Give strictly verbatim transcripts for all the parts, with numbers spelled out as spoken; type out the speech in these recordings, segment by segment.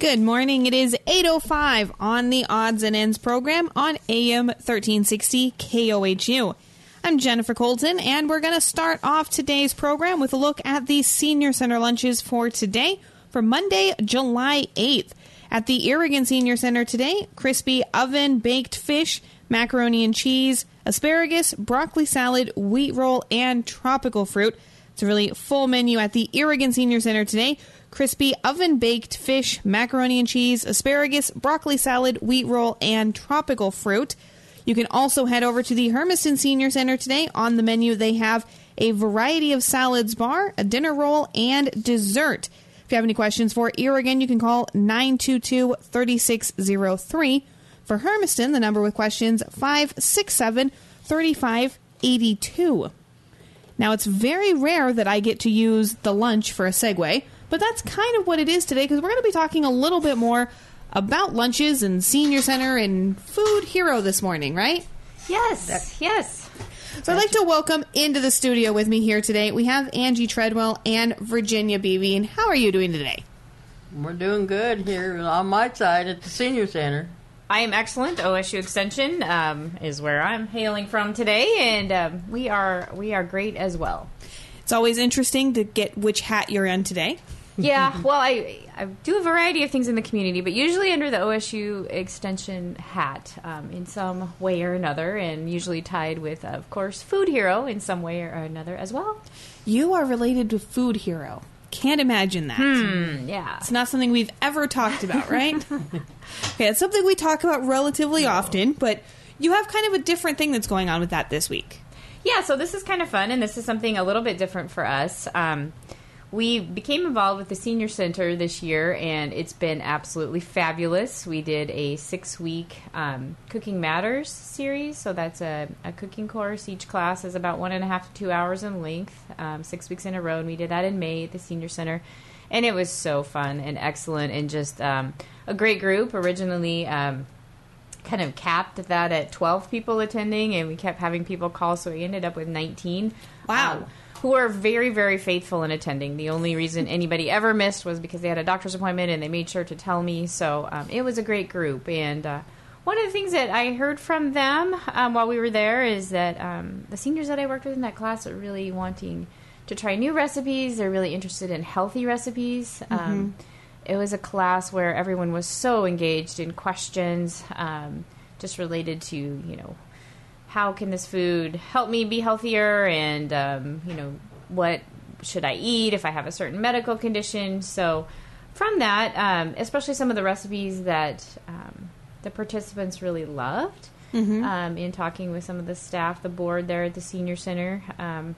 Good morning. It is eight oh five on the Odds and Ends program on A M thirteen sixty K O H U. I'm Jennifer Colton, and we're going to start off today's program with a look at the Senior Center lunches for today, for Monday, July eighth. At the Irrigan Senior Center today, crispy oven-baked fish, macaroni and cheese, asparagus, broccoli salad, wheat roll, and tropical fruit. It's a really full menu at the Irrigan Senior Center today. Crispy oven-baked fish, macaroni and cheese, asparagus, broccoli salad, wheat roll, and tropical fruit. You can also head over to the Hermiston Senior Center today. On the menu, they have a variety of salads bar, a dinner roll, and dessert. If you have any questions for Irrigan, you can call nine two two, three six zero three. For Hermiston, the number with questions, five six seven, three five eight two. Now, it's very rare that I get to use the lunch for a segue, but that's kind of what it is today, because we're going to be talking a little bit more about lunches and Senior Center and Food Hero this morning, right? Yes, That's, yes. So I'd like to welcome into the studio with me here today, we have Angie Treadwell and Virginia Beebe. And how are you doing today? We're doing good here on my side at the Senior Center. I am excellent. O S U Extension um, is where I'm hailing from today, and um, we are we are great as well. It's always interesting to get which hat you're in today. Yeah, well, I, I do a variety of things in the community, but usually under the O S U Extension hat um, in some way or another, and usually tied with, of course, Food Hero in some way or another as well. You are related to Food Hero. Can't imagine that. Hmm, yeah. It's not something we've ever talked about, right? Okay, it's something we talk about relatively often, but you have kind of a different thing that's going on with that this week. Yeah, so this is kind of fun, and this is something a little bit different for us. Um, we became involved with the Senior Center this year, and it's been absolutely fabulous. We did a six-week um, Cooking Matters series, so that's a, a cooking course. Each class is about one and a half to two hours in length, um, six weeks in a row, and we did that in May at the Senior Center. And it was so fun and excellent and just um, a great group. Originally um, kind of capped that at twelve people attending, and we kept having people call, so we ended up with nineteen. Wow. Um, who are very, very faithful in attending. The only reason anybody ever missed was because they had a doctor's appointment, and they made sure to tell me. So um, it was a great group. And uh, one of the things that I heard from them um, while we were there is that um, the seniors that I worked with in that class are really wanting to try new recipes. They're really interested in healthy recipes. Mm-hmm. Um, it was a class where everyone was so engaged in questions um, just related to, you know, how can this food help me be healthier, and, um, you know, what should I eat if I have a certain medical condition? So from that, um, especially some of the recipes that um, the participants really loved, mm-hmm. um, in talking with some of the staff, the board there at the Senior Center, um,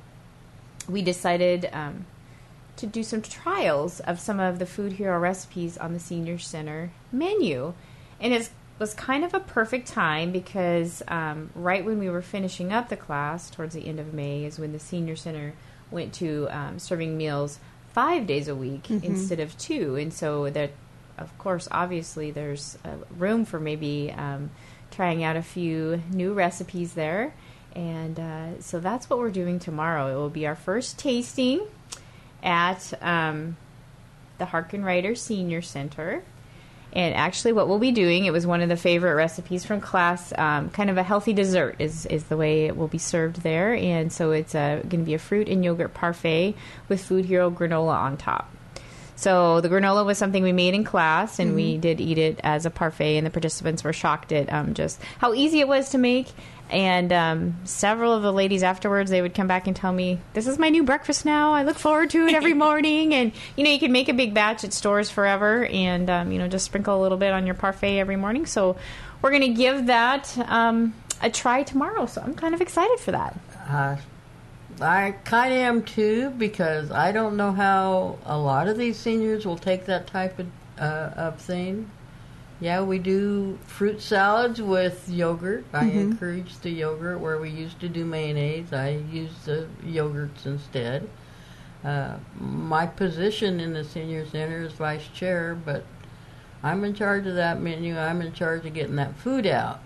we decided um, to do some trials of some of the Food Hero recipes on the Senior Center menu. And it's was kind of a perfect time because um, right when we were finishing up the class, towards the end of May, is when the Senior Center went to um, serving meals five days a week mm-hmm. instead of two. And so that, of course, obviously there's uh, room for maybe um, trying out a few new recipes there. And uh, so that's what we're doing tomorrow. It will be our first tasting at um, the Harkenrider Senior Center. And actually what we'll be doing, it was one of the favorite recipes from class, um, kind of a healthy dessert is, is the way it will be served there. And so it's going to be a fruit and yogurt parfait with Food Hero granola on top. So the granola was something we made in class, and mm-hmm. we did eat it as a parfait, and the participants were shocked at um, just how easy it was to make. And um, several of the ladies afterwards, they would come back and tell me, this is my new breakfast now. I look forward to it every morning. And, you know, you can make a big batch. It stores forever. And, um, you know, just sprinkle a little bit on your parfait every morning. So we're going to give that um, a try tomorrow. So I'm kind of excited for that. Uh, I kind of am, too, because I don't know how a lot of these seniors will take that type of, uh, of thing. Yeah, we do fruit salads with yogurt. I mm-hmm. encourage the yogurt where we used to do mayonnaise. I use the yogurts instead. Uh, my position in the Senior Center is vice chair, but I'm in charge of that menu. I'm in charge of getting that food out.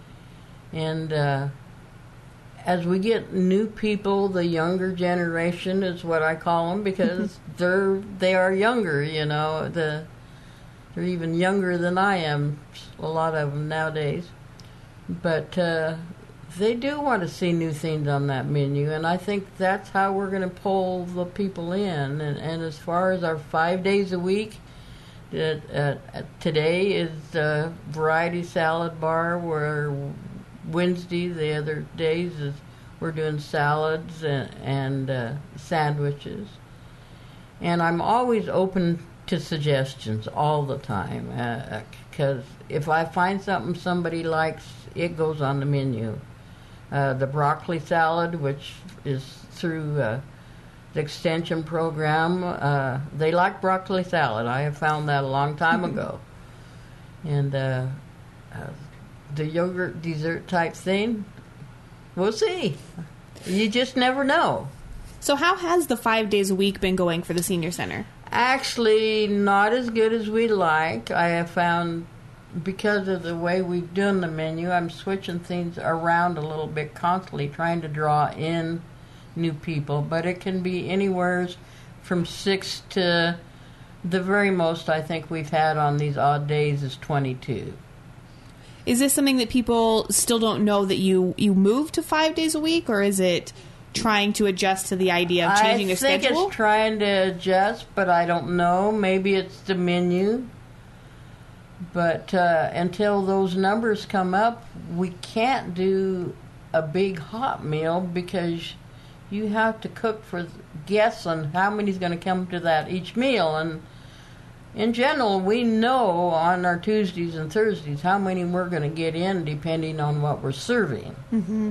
And uh, as we get new people, the younger generation is what I call them, because they're they are younger. You know, the They're even younger than I am, a lot of them nowadays. But uh, they do want to see new things on that menu, and I think that's how we're going to pull the people in. And, and as far as our five days a week, uh, uh, today is the variety salad bar, where Wednesday, the other days, is we're doing salads and, and uh, sandwiches. And I'm always open to suggestions all the time, because uh, if I find something somebody likes, it goes on the menu. Uh, the broccoli salad, which is through uh, the extension program, uh, they like broccoli salad. I have found that a long time ago. And uh, uh, the yogurt dessert type thing, we'll see. You just never know. So how has the five days a week been going for the senior center? Actually, not as good as we'd like. I have found, because of the way we've done the menu, I'm switching things around a little bit constantly, trying to draw in new people. But it can be anywhere from six to the very most I think we've had on these odd days is twenty-two. Is this something that people still don't know that you, you moved to five days a week, or is it trying to adjust to the idea of changing your schedule? I think it's trying to adjust, but I don't know. Maybe it's the menu. But uh, until those numbers come up, we can't do a big hot meal, because you have to cook for guests on how many's going to come to that each meal. And in general, we know on our Tuesdays and Thursdays how many we're going to get in depending on what we're serving. Mm-hmm.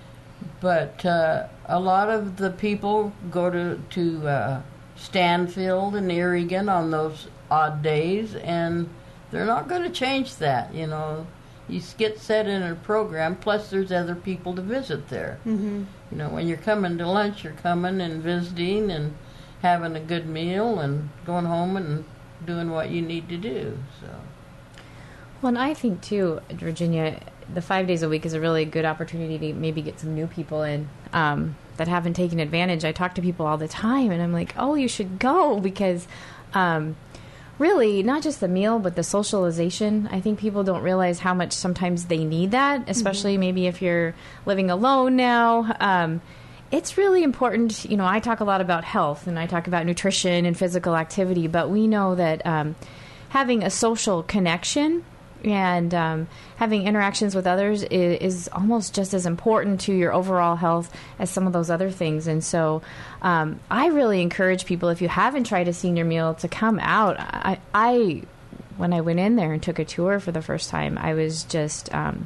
But uh, a lot of the people go to, to uh, Stanfield and Eregan on those odd days, and they're not going to change that, you know. You get set in a program, plus there's other people to visit there. Mm-hmm. You know, when you're coming to lunch, you're coming and visiting and having a good meal and going home and doing what you need to do, so. Well, and I think, too, Virginia, the five days a week is a really good opportunity to maybe get some new people in um, that haven't taken advantage. I talk to people all the time, and I'm like, oh, you should go, because um, really, not just the meal, but the socialization. I think people don't realize how much sometimes they need that, especially mm-hmm. maybe if you're living alone now. Um, it's really important. You know, I talk a lot about health, and I talk about nutrition and physical activity, but we know that um, having a social connection and um, having interactions with others is, is almost just as important to your overall health as some of those other things. And so um, I really encourage people, if you haven't tried a senior meal, to come out. I, I when I went in there and took a tour for the first time, I was just um,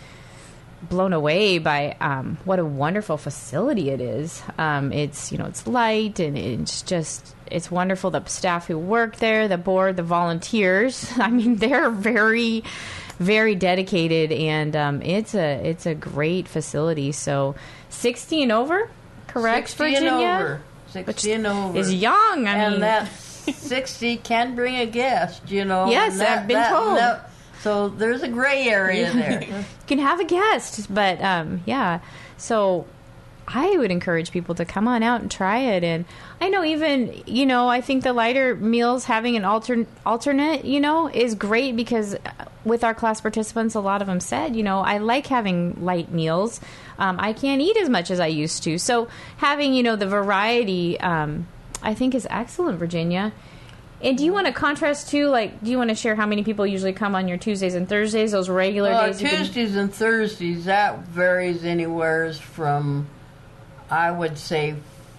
blown away by um, what a wonderful facility it is. Um, it's, you know, it's light, and it's just... It's wonderful. The staff who work there, the board, the volunteers. I mean, they're very, very dedicated, and um, it's a it's a great facility. So, sixty and over, correct, sixty Virginia? And over. Sixty and over is young. I and mean, that sixty can bring a guest. You know. Yes, that, I've been that, told. That, so there's a gray area there. You can have a guest, but um, yeah. So I would encourage people to come on out and try it. And I know even, you know, I think the lighter meals, having an altern- alternate, you know, is great, because with our class participants, a lot of them said, you know, I like having light meals. Um, I can't eat as much as I used to. So having, you know, the variety, um, I think is excellent, Virginia. And do you want to contrast too, like, do you want to share how many people usually come on your Tuesdays and Thursdays, those regular well, days? Tuesdays can... and Thursdays, that varies anywhere from, I would say,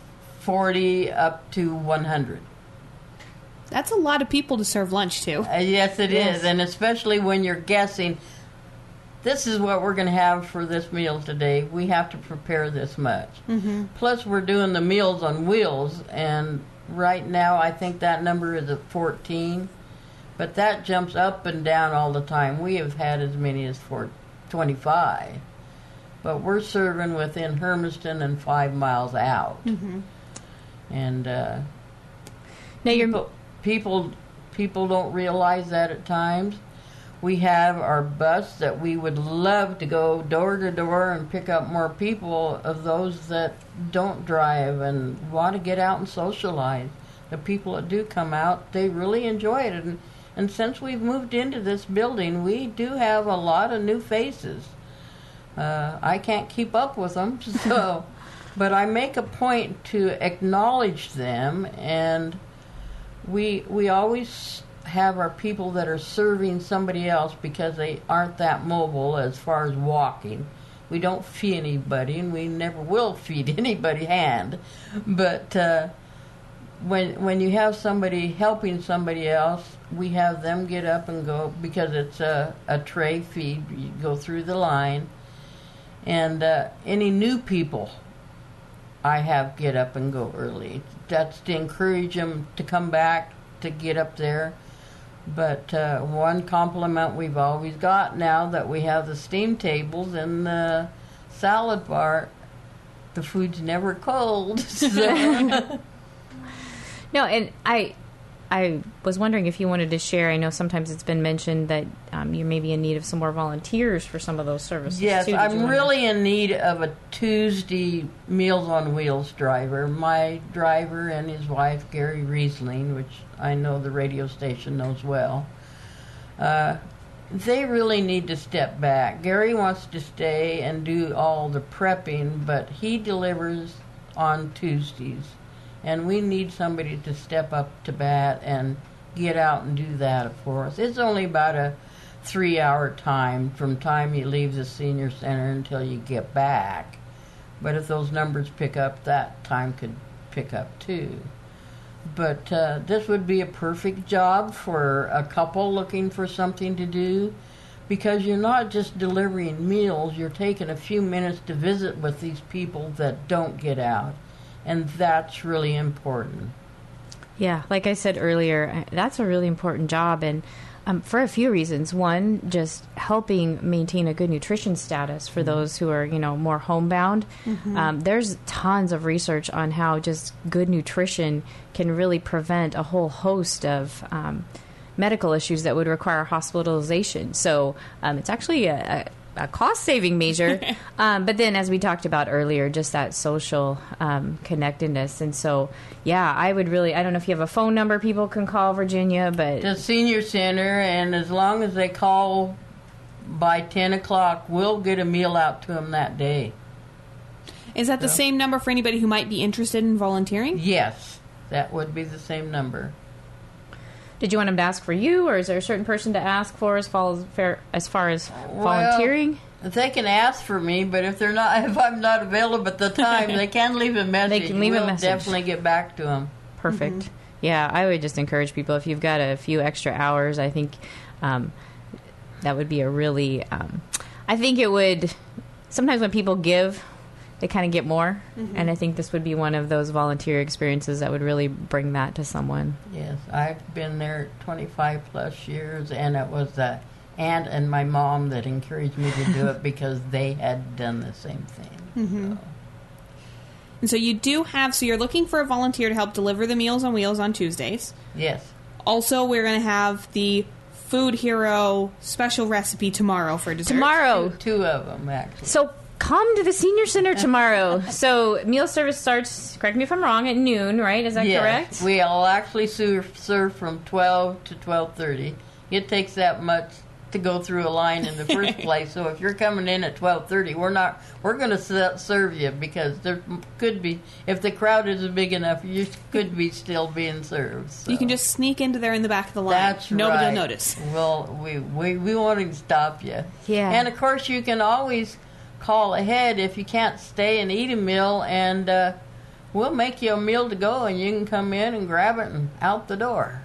forty up to one hundred. That's a lot of people to serve lunch to. Uh, yes, it yes. is. And especially when you're guessing, this is what we're going to have for this meal today. We have to prepare this much. Mm-hmm. Plus, we're doing the Meals on Wheels, and right now I think that number is at fourteen. But that jumps up and down all the time. We have had as many as four, twenty-five. But we're serving within Hermiston and five miles out. Mm-hmm. And uh, now you're people, people, people don't realize that at times. We have our bus that we would love to go door to door and pick up more people of those that don't drive and want to get out and socialize. The people that do come out, they really enjoy it. And And since we've moved into this building, we do have a lot of new faces. Uh, I can't keep up with them, so, but I make a point to acknowledge them, and we we always have our people that are serving somebody else because they aren't that mobile as far as walking. We don't feed anybody, and we never will feed anybody hand. But uh, when when you have somebody helping somebody else, we have them get up and go, because it's a, a tray feed. You go through the line. And uh, any new people, I have get up and go early. That's to encourage them to come back, to get up there. But uh, one compliment we've always got now that we have the steam tables and the salad bar, the food's never cold. So. No, and I I was wondering if you wanted to share. I know sometimes it's been mentioned that um, you may be in need of some more volunteers for some of those services. Yes, too. Did I'm you really in need of a Tuesday Meals on Wheels driver. My driver and his wife, Gary Riesling, which I know the radio station knows well, uh, they really need to step back. Gary wants to stay and do all the prepping, but he delivers on Tuesdays. And we need somebody to step up to bat and get out and do that for us. It's only about a three-hour time from time you leave the senior center until you get back. But if those numbers pick up, that time could pick up too. But uh, this would be a perfect job for a couple looking for something to do, because you're not just delivering meals, you're taking a few minutes to visit with these people that don't get out. And that's really important. Yeah, like I said earlier, that's a really important job, and um, for a few reasons. One, just helping maintain a good nutrition status for mm-hmm. those who are, you know, more homebound. Mm-hmm. Um, there's tons of research on how just good nutrition can really prevent a whole host of um, medical issues that would require hospitalization. So um, it's actually a, a a cost-saving measure, um, but then as we talked about earlier, just that social um, connectedness. And so, yeah, I would really, I don't know if you have a phone number people can call, Virginia, but... The senior center, and as long as they call by ten o'clock, we'll get a meal out to them that day. Is that so. The same number for anybody who might be interested in volunteering? Yes, that would be the same number. Did you want them to ask for you, or is there a certain person to ask for as far as, as, far as volunteering? Well, they can ask for me, but if they're not, if I'm not available at the time, they can leave a message. They can leave we'll a message. Definitely get back to them. Perfect. Mm-hmm. Yeah, I would just encourage people, if you've got a few extra hours, I think um, that would be a really. Um, I think it would. Sometimes when people give, they kind of get more, mm-hmm. and I think this would be one of those volunteer experiences that would really bring that to someone. Yes, I've been there twenty-five plus years, and it was the aunt and my mom that encouraged me to do it because they had done the same thing. Mm-hmm. So. And so you do have, so you're looking for a volunteer to help deliver the Meals on Wheels on Tuesdays. Yes. Also, we're going to have the Food Hero special recipe tomorrow for dessert. Tomorrow. Two, two of them, actually. So come to the senior center tomorrow. So meal service starts, correct me if I'm wrong, at noon, right? Is that yes, correct? We'll actually serve, serve from twelve to twelve thirty. It takes that much to go through a line in the first place. So if you're coming in at twelve thirty, we're not we're going to serve you, because there could be, if the crowd isn't big enough, you could be still being served. So. You can just sneak into there in the back of the line. That's Nobody right. will notice. Well, we, we, we won't stop you. Yeah. And of course, you can always call ahead if you can't stay and eat a meal, and uh, we'll make you a meal to go, and you can come in and grab it and out the door.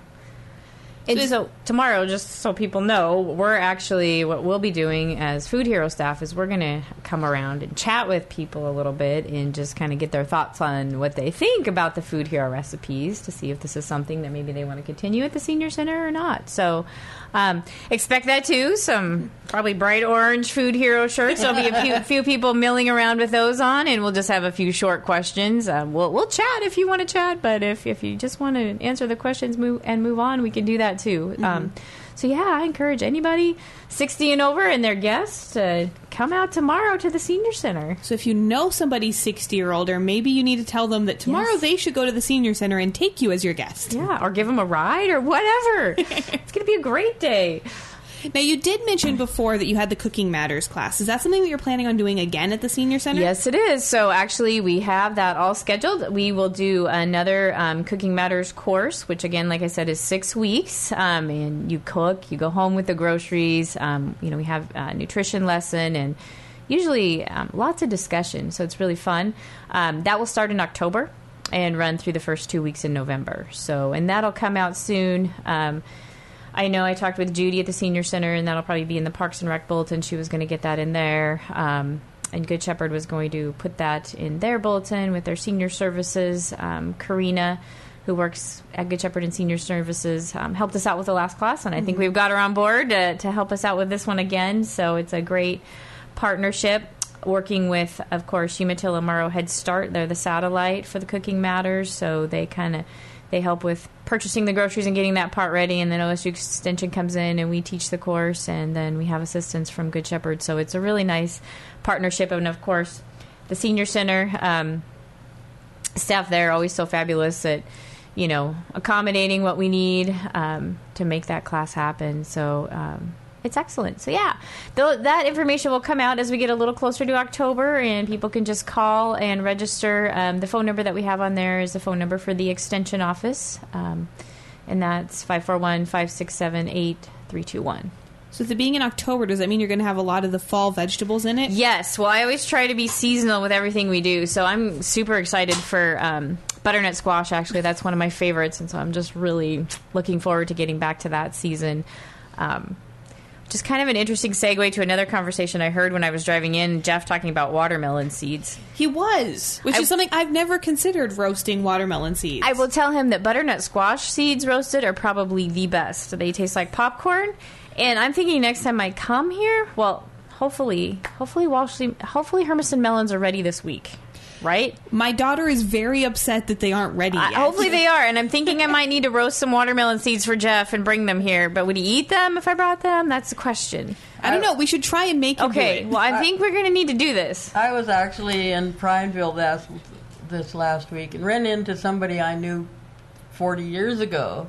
And so tomorrow, just so people know, we're actually, what we'll be doing as Food Hero staff is we're going to come around and chat with people a little bit and just kind of get their thoughts on what they think about the Food Hero recipes to see if this is something that maybe they want to continue at the Senior Center or not. So um, expect that too. Some probably bright orange Food Hero shirts. There'll be a few, few people milling around with those on, and we'll just have a few short questions. Um, we'll, we'll chat if you want to chat, but if, if you just want to answer the questions move, and move on, we can do that too. Mm-hmm. Um, So, yeah, I encourage anybody sixty and over and their guests to come out tomorrow to the Senior Center. So if you know somebody sixty or older, maybe you need to tell them that tomorrow Yes. they should go to the Senior Center and take you as your guest. Yeah, or give them a ride or whatever. It's going to be a great day. Now, you did mention before that you had the Cooking Matters class. Is that something that you're planning on doing again at the Senior Center? Yes, it is. So actually, we have that all scheduled. We will do another um, Cooking Matters course, which again, like I said, is six weeks. Um, and you cook, you go home with the groceries. Um, you know, we have a nutrition lesson and usually um, lots of discussion. So it's really fun. Um, that will start in October and run through the first two weeks in November. So, and that'll come out soon. Um, I know I talked with Judy at the Senior Center, and that'll probably be in the Parks and Rec bulletin. She was going to get that in there. Um, and Good Shepherd was going to put that in their bulletin with their senior services. Um, Karina, who works at Good Shepherd and Senior Services, um, helped us out with the last class, and I think we've got her on board to, to help us out with this one again. So it's a great partnership. Working with, of course, Umatilla Morrow Head Start. They're the satellite for the Cooking Matters, so they kind of they help with purchasing the groceries and getting that part ready, and then O S U Extension comes in and we teach the course, and then we have assistance from Good Shepherd. So it's a really nice partnership, and of course, the Senior Center um, staff there are always so fabulous at, you know, accommodating what we need um, to make that class happen. So um, it's excellent. So yeah, th- that information will come out as we get a little closer to October, and people can just call and register. Um, the phone number that we have on there is the phone number for the Extension office, um, and that's five four one, five six seven, eight three two one. So with it being in October, does that mean you're going to have a lot of the fall vegetables in it? Yes. Well, I always try to be seasonal with everything we do, so I'm super excited for um, butternut squash. Actually, that's one of my favorites, and so I'm just really looking forward to getting back to that season. Um, Just kind of an interesting segue to another conversation I heard when I was driving in, Jeff talking about watermelon seeds. He was, which I- is something I've never considered, roasting watermelon seeds. I will tell him that butternut squash seeds roasted are probably the best. They taste like popcorn, and I'm thinking next time I come here, well, hopefully, hopefully, Walshley, hopefully Hermiston melons are ready this week. Right? My daughter is very upset that they aren't ready Uh, yet. hopefully they are, and I'm thinking I might need to roast some watermelon seeds for Jeff and bring them here. But would he eat them if I brought them? That's the question. I don't know. We should try and make him Okay, do it. well, I think we're going to need to do this. I was actually in Prineville this, this last week and ran into somebody I knew forty years ago.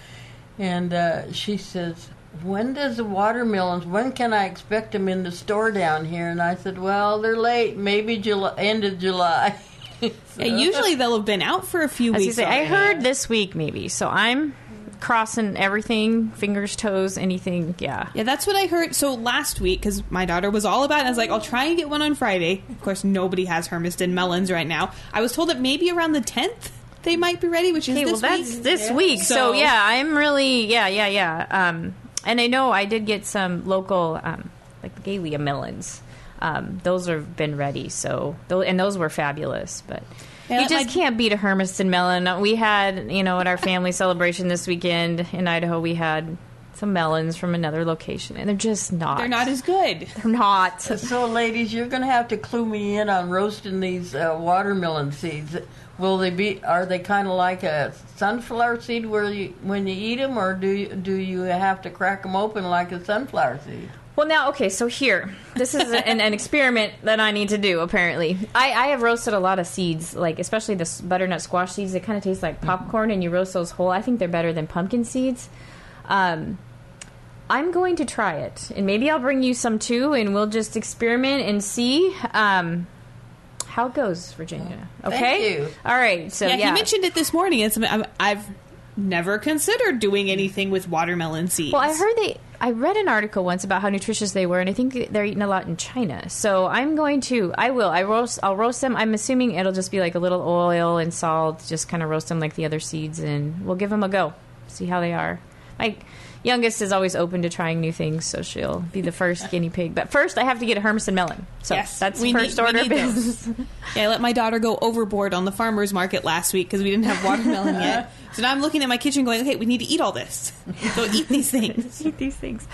And uh, she says, when does the watermelons, when can I expect them in the store down here? And I said, well, they're late, maybe July, end of July. So- Yeah, usually they'll have been out for a few As you weeks. say, I already. heard this week maybe, so I'm crossing everything, fingers, toes, anything. Yeah. Yeah, that's what I heard. So last week, because my daughter was all about it, I was like, I'll try and get one on Friday. Of course, nobody has Hermiston melons right now. I was told that maybe around the tenth they might be ready, which is Okay, this well, that's week. this Yeah. week. So, So- yeah, I'm really, yeah, yeah, yeah. Um, and I know I did get some local, um, like the Galea melons. Um, those have been ready, so tho- and those were fabulous. But Yeah, you just my- can't beat a Hermiston melon. We had, you know, at our family celebration this weekend in Idaho, we had some melons from another location, and they're just not. They're not as good. They're not. So, ladies, you're going to have to clue me in on roasting these uh, watermelon seeds. Will they be? Are they kind of like a sunflower seed, where you, when you eat them, or do you, do you have to crack them open like a sunflower seed? Well, now, okay, so here, this is an, an experiment that I need to do, apparently. I, I have roasted a lot of seeds, like especially the s- butternut squash seeds. They kind of taste like popcorn, and you roast those whole. I think they're better than pumpkin seeds. Um, I'm going to try it, and maybe I'll bring you some too, and we'll just experiment and see um, how it goes, Virginia. Okay? Thank you. All right, so yeah, yeah. he mentioned it this morning. It's, I'm- I've never considered doing anything with watermelon seeds. Well, I heard they. I read an article once about how nutritious they were, and I think they're eaten a lot in China. So I'm going to. I will. I roast. I'll roast them. I'm assuming it'll just be like a little oil and salt. Just kind of roast them like the other seeds, and we'll give them a go. See how they are. My youngest is always open to trying new things, so she'll be the first guinea pig. But first, I have to get a Hermiston melon. So Yes, that's we first need- we order of need those. business. Yeah, I let my daughter go overboard on the farmer's market last week because we didn't have watermelon yet. So now I'm looking at my kitchen going, okay, we need to eat all this. So eat these things. Eat these things.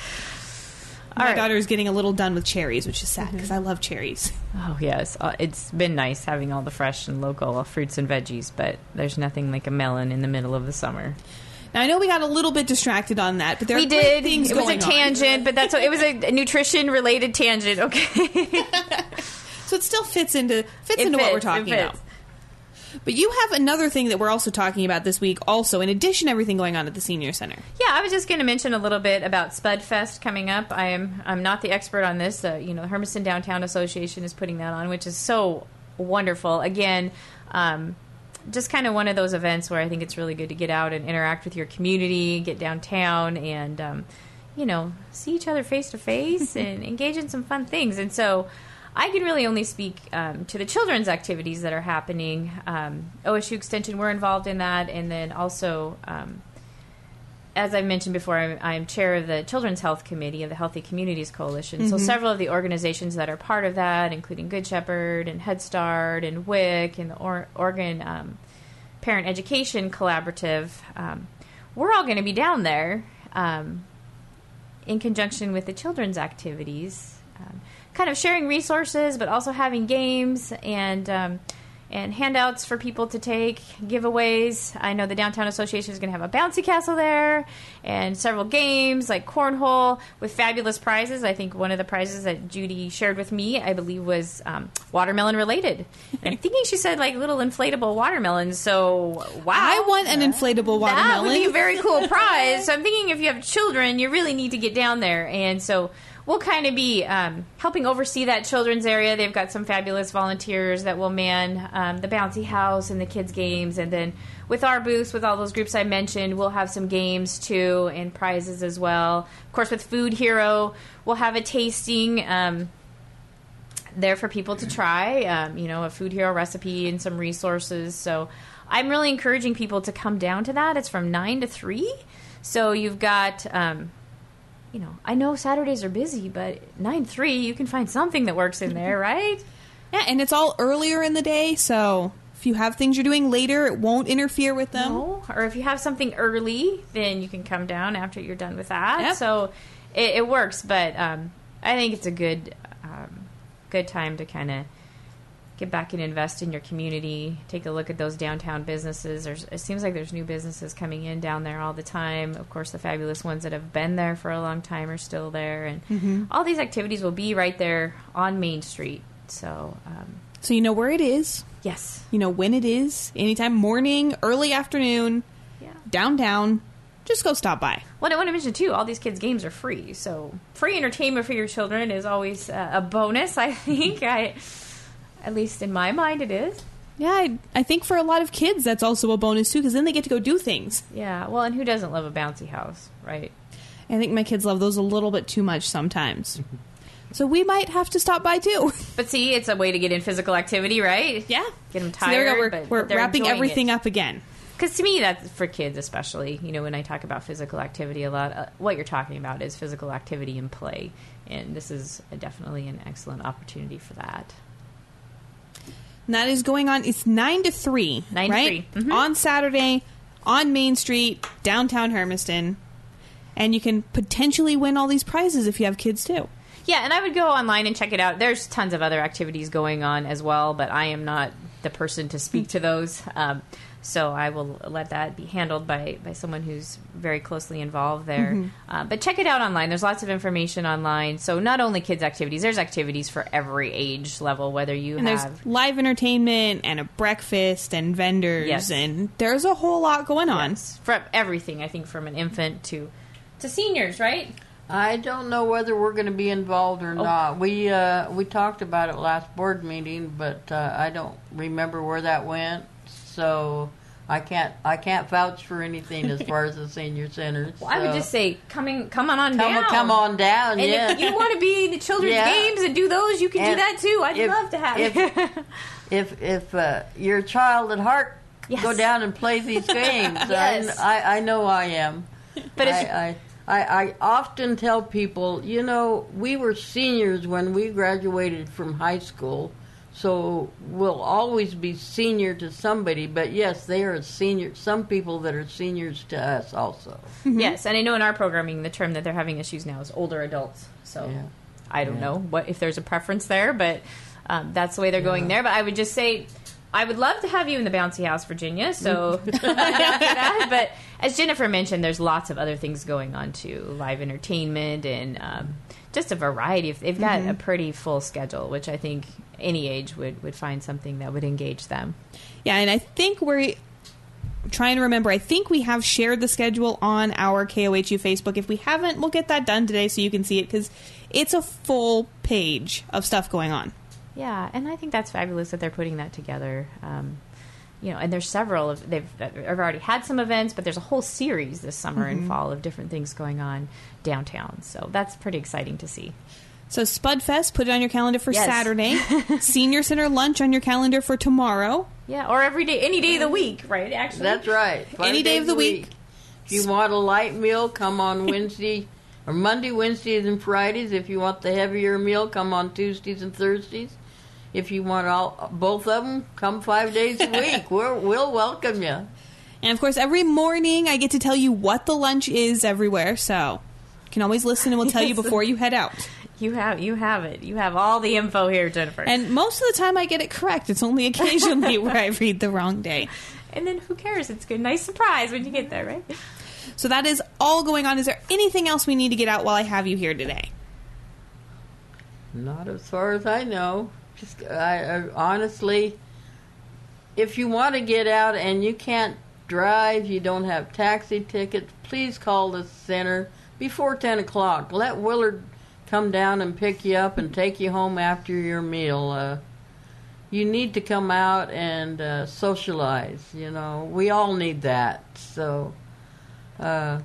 My All right. daughter is getting a little done with cherries, which is sad because I love cherries. Oh, yes. Uh, it's been nice having all the fresh and local fruits and veggies, but there's nothing like a melon in the middle of the summer. Now, I know we got a little bit distracted on that, but there we are great did. things It was a going on. tangent, but that's what, it was a nutrition-related tangent, okay? So it still fits into fits It into what fits, we're it talking fits. about. But you have another thing that we're also talking about this week, also, in addition to everything going on at the Senior Center. Yeah, I was just going to mention a little bit about Spudfest coming up. I am I'm not the expert on this. Uh, you know, the Hermiston Downtown Association is putting that on, which is so wonderful. Again, um, just kind of one of those events where I think it's really good to get out and interact with your community, get downtown, and um, you know, see each other face to face and engage in some fun things. And so I can really only speak um, to the children's activities that are happening. Um, O S U Extension, we're involved in that, and then also, um, as I mentioned before, I'm, I'm chair of the Children's Health Committee of the Healthy Communities Coalition. Mm-hmm. So several of the organizations that are part of that, including Good Shepherd and Head Start and W I C and the or- Oregon um, Parent Education Collaborative, um, we're all going to be down there um, in conjunction with the children's activities. Um, kind of sharing resources, but also having games and um, and handouts for people to take, giveaways. I know the Downtown Association is going to have a bouncy castle there and several games like cornhole with fabulous prizes. I think one of the prizes that Judy shared with me, I believe, was um, watermelon related. And I'm thinking she said like little inflatable watermelons. So, wow. I want an inflatable watermelon. That would be a very cool prize. So I'm thinking if you have children, you really need to get down there. And so we'll kind of be um, helping oversee that children's area. They've got some fabulous volunteers that will man um, the bouncy house and the kids' games. And then with our booths, with all those groups I mentioned, we'll have some games too and prizes as well. Of course, with Food Hero, we'll have a tasting um, there for people to try, um, you know, a Food Hero recipe and some resources. So I'm really encouraging people to come down to that. It's from nine to three. So you've got... Um, You know, I know Saturdays are busy, but nine three, you can find something that works in there, right? Yeah, and it's all earlier in the day, so if you have things you're doing later, it won't interfere with them. No. Or if you have something early, then you can come down after you're done with that. Yep. So it, it works, but um, I think it's a good, um, good time to kind of get back and invest in your community. Take a look at those downtown businesses. There's, it seems like there's new businesses coming in down there all the time. Of course, the fabulous ones that have been there for a long time are still there. And mm-hmm. all these activities will be right there on Main Street. So, um, so you know where it is. Yes. You know when it is. Anytime, morning, early afternoon, yeah. downtown. Just go stop by. Well, I want to mention, too, all these kids' games are free. So free entertainment for your children is always uh, a bonus, I think. I... At least in my mind, it is. Yeah, I, I think for a lot of kids, that's also a bonus, too, because then they get to go do things. Yeah, well, and who doesn't love a bouncy house, right? I think my kids love those a little bit too much sometimes. So we might have to stop by, too. But see, it's a way to get in physical activity, right? Yeah. Get them tired, so there we go. We're, but we're they're wrapping enjoying everything it. up again. Because to me, that's for kids especially, you know, when I talk about physical activity a lot, uh, what you're talking about is physical activity and play. And this is a, definitely an excellent opportunity for that. And that is going on. It's nine to three, nine right? to three. Mm-hmm. On Saturday, on Main Street, downtown Hermiston. And you can potentially win all these prizes if you have kids, too. Yeah, and I would go online and check it out. There's tons of other activities going on as well, but I am not the person to speak to those. Um, so I will let that be handled by, by someone who's very closely involved there. Mm-hmm. Uh, but check it out online. There's lots of information online. So not only kids' activities, there's activities for every age level, whether you and have... there's live entertainment and a breakfast and vendors. Yes. And there's a whole lot going on. Yes. For everything, I think, from an infant to, to seniors, right? I don't know whether we're going to be involved or Oh. not. We uh, we talked about it last board meeting, but uh, I don't remember where that went. So I can't I can't vouch for anything as far as the senior center. Well, I would so. just say, coming, come on, on come down. come on down. And yeah. if you want to be in the children's Yeah. games and do those, you can And do that too. I'd if- love to have if- it. if if uh, you're a child at heart, Yes. go down and play these games. Yes. I, I I know I am. But it's, I, I I I often tell people, you know, we were seniors when we graduated from high school, so we'll always be senior to somebody. But yes, they are senior. Some people that are seniors to us also. yes, and I know in our programming, the term that they're having issues now is older adults. So Yeah. I don't Yeah. know what if there's a preference there, but um, that's the way they're going Yeah. there. But I would just say, I would love to have you in the bouncy house, Virginia, so after that. But as Jennifer mentioned, there's lots of other things going on, too. Live entertainment and um, just a variety. Of, they've got mm-hmm. a pretty full schedule, which I think any age would, would find something that would engage them. Yeah, and I think we're trying to remember. I think we have shared the schedule on our K O H U Facebook. If we haven't, we'll get that done today so you can see it, because it's a full page of stuff going on. Yeah, and I think that's fabulous that they're putting that together. Um, you know, and there's several of they've, they've already had some events, but there's a whole series this summer mm-hmm. and fall of different things going on downtown. So that's pretty exciting to see. So Spudfest, put it on your calendar for yes. Saturday. Senior Center lunch on your calendar for tomorrow. Yeah, or every day, any day of the week, right? Actually, that's right. Five any day of the week. week. If you want a light meal, come on Wednesday or Monday, Wednesdays, and Fridays. If you want the heavier meal, come on Tuesdays and Thursdays. If you want all both of them, come five days a week. We're, we'll welcome you. And, of course, every morning I get to tell you what the lunch is everywhere, so you can always listen and we'll tell yes. you before you head out. You have you have it. You have all the info here, Jennifer. And most of the time I get it correct. It's only occasionally where I read the wrong day. And then who cares? It's a good, nice surprise when you get there, right? So that is all going on. Is there anything else we need to get out while I have you here today? Not as far as I know. Just I, I, honestly, if you want to get out and you can't drive, you don't have taxi tickets, please call the center before ten o'clock. Let Willard come down and pick you up and take you home after your meal. Uh, you need to come out and uh, socialize. You know, we all need that. So uh,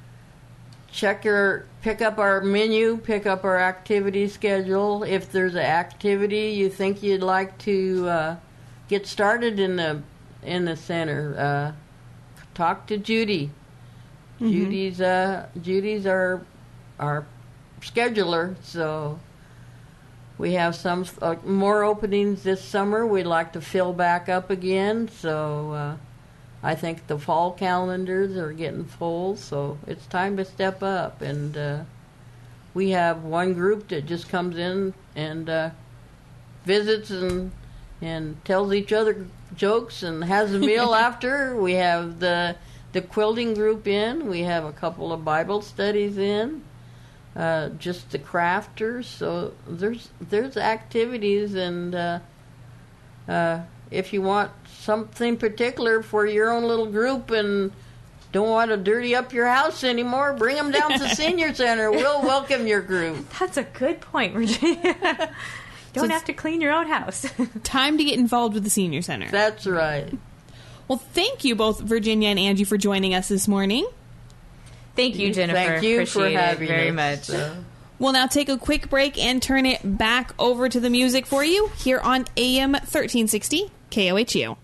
check your, pick up our menu, pick up our activity schedule. If there's an activity you think you'd like to uh, get started in the in the center, uh, talk to Judy. Mm-hmm. Judy's uh, Judy's our our scheduler, so we have some uh, more openings this summer. We'd like to fill back up again, so uh, I think the fall calendars are getting full, so it's time to step up. And uh, we have one group that just comes in and uh, visits and and tells each other jokes and has a meal after. We have the the quilting group in. We have a couple of Bible studies in. Uh, just the crafters. So there's there's activities, and uh, uh, if you want something particular for your own little group and don't want to dirty up your house anymore, bring them down to Senior Center. We'll welcome your group. That's a good point, Virginia. Don't so have to clean your own house. Time to get involved with the Senior Center. That's right. Well, thank you both, Virginia and Angie, for joining us this morning. Thank you, Jennifer. Thank you Appreciate for having it very us. much. So. We'll now take a quick break and turn it back over to the music for you here on A M thirteen sixty K O H U.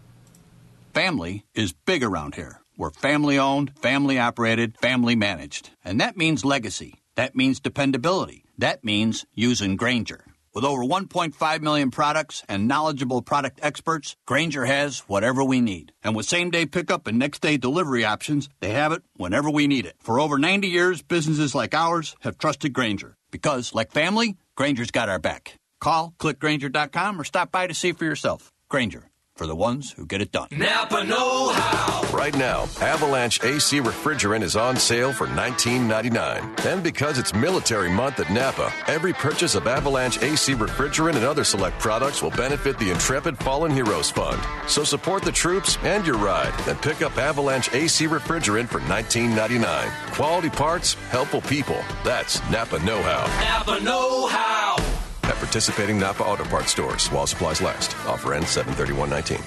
Family is big around here. We're family-owned, family-operated, family-managed. And that means legacy. That means dependability. That means using Grainger. With over one point five million products and knowledgeable product experts, Grainger has whatever we need. And with same-day pickup and next-day delivery options, they have it whenever we need it. For over ninety years, businesses like ours have trusted Grainger. Because, like family, Grainger's got our back. Call, click Grainger dot com, or stop by to see for yourself. Grainger, for the ones who get it done. Napa know-how. Right now, Avalanche A C Refrigerant is on sale for nineteen ninety-nine dollars. And because it's Military Month at Napa, every purchase of Avalanche A C Refrigerant and other select products will benefit the Intrepid Fallen Heroes Fund. So support the troops and your ride and pick up Avalanche A C Refrigerant for nineteen ninety-nine dollars. Quality parts, helpful people. That's Napa know-how. Napa know-how. At participating Napa Auto Parts stores while supplies last. Offer ends seven thirty-one nineteen.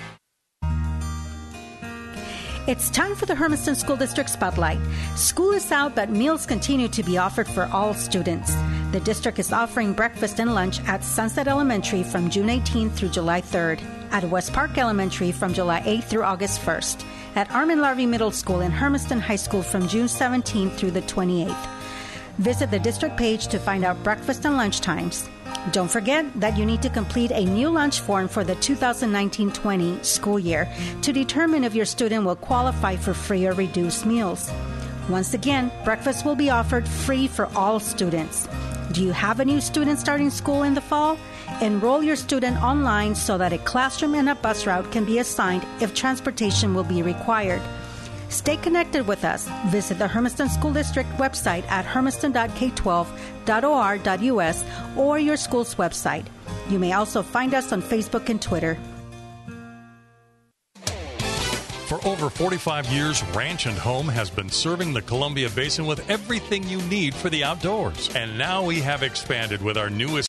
It's time for the Hermiston School District Spotlight. School is out, but meals continue to be offered for all students. The district is offering breakfast and lunch at Sunset Elementary from June eighteenth through July third, at West Park Elementary from July eighth through August first, at Armin Larvey Middle School and Hermiston High School from June seventeenth through the twenty-eighth. Visit the district page to find out breakfast and lunch times. Don't forget that you need to complete a new lunch form for the two thousand nineteen twenty school year to determine if your student will qualify for free or reduced meals. Once again, breakfast will be offered free for all students. Do you have a new student starting school in the fall? Enroll your student online so that a classroom and a bus route can be assigned if transportation will be required. Stay connected with us. Visit the Hermiston School District website at hermiston dot k twelve dot o r dot u s or your school's website. You may also find us on Facebook and Twitter. For over forty-five years, Ranch and Home has been serving the Columbia Basin with everything you need for the outdoors. And now we have expanded with our newest